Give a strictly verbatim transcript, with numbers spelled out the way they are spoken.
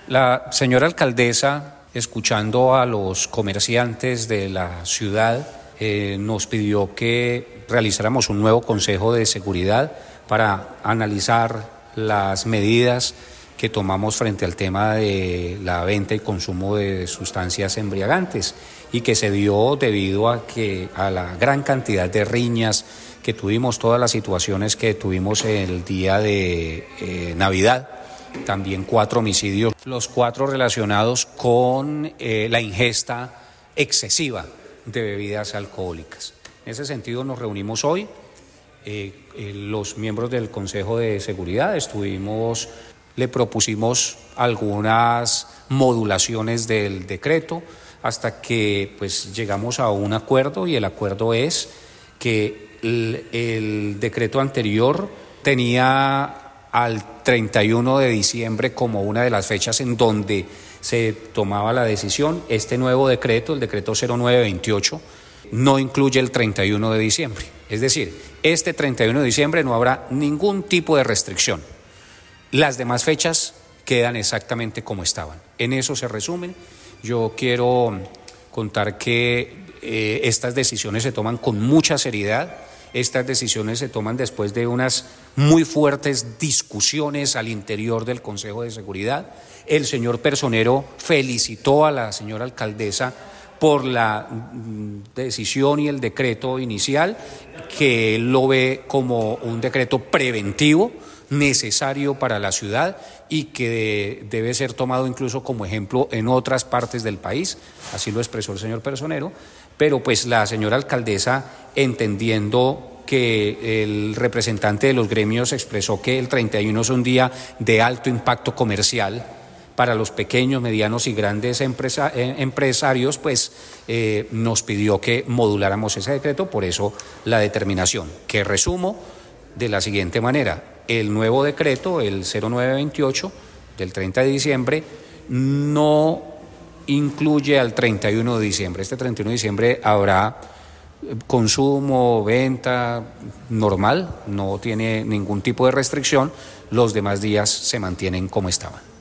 La señora alcaldesa, escuchando a los comerciantes de la ciudad, eh, nos pidió que realizáramos un nuevo Consejo de Seguridad para analizar las medidas que tomamos frente al tema de la venta y consumo de sustancias embriagantes y que se dio debido a que a la gran cantidad de riñas que tuvimos, todas las situaciones que tuvimos el día de eh, Navidad. También cuatro homicidios, los cuatro relacionados con eh, la ingesta excesiva de bebidas alcohólicas. En ese sentido nos reunimos hoy, eh, eh, los miembros del Consejo de Seguridad estuvimos, le propusimos algunas modulaciones del decreto hasta que pues llegamos a un acuerdo, y el acuerdo es que el, el decreto anterior tenía al treinta y uno de diciembre como una de las fechas en donde se tomaba la decisión. Este nuevo decreto, el decreto cero nueve veintiocho, no incluye el treinta y uno de diciembre. Es decir, este treinta y uno de diciembre no habrá ningún tipo de restricción. Las demás fechas quedan exactamente como estaban. En eso se resumen. Yo quiero contar que eh, estas decisiones se toman con mucha seriedad. Estas decisiones se toman después de unas muy fuertes discusiones al interior del Consejo de Seguridad. El señor Personero felicitó a la señora alcaldesa por la decisión y el decreto inicial, que él lo ve como un decreto preventivo, necesario para la ciudad y que debe ser tomado incluso como ejemplo en otras partes del país. Así lo expresó el señor Personero. Pero pues la señora alcaldesa, entendiendo que el representante de los gremios expresó que el treinta y uno es un día de alto impacto comercial para los pequeños, medianos y grandes empresa, eh, empresarios, pues eh, nos pidió que moduláramos ese decreto, por eso la determinación, que resumo de la siguiente manera: el nuevo decreto, el cero nueve veintiocho del treinta de diciembre, no incluye al treinta y uno de diciembre. Este treinta y uno de diciembre habrá consumo, venta normal, no tiene ningún tipo de restricción. Los demás días se mantienen como estaban.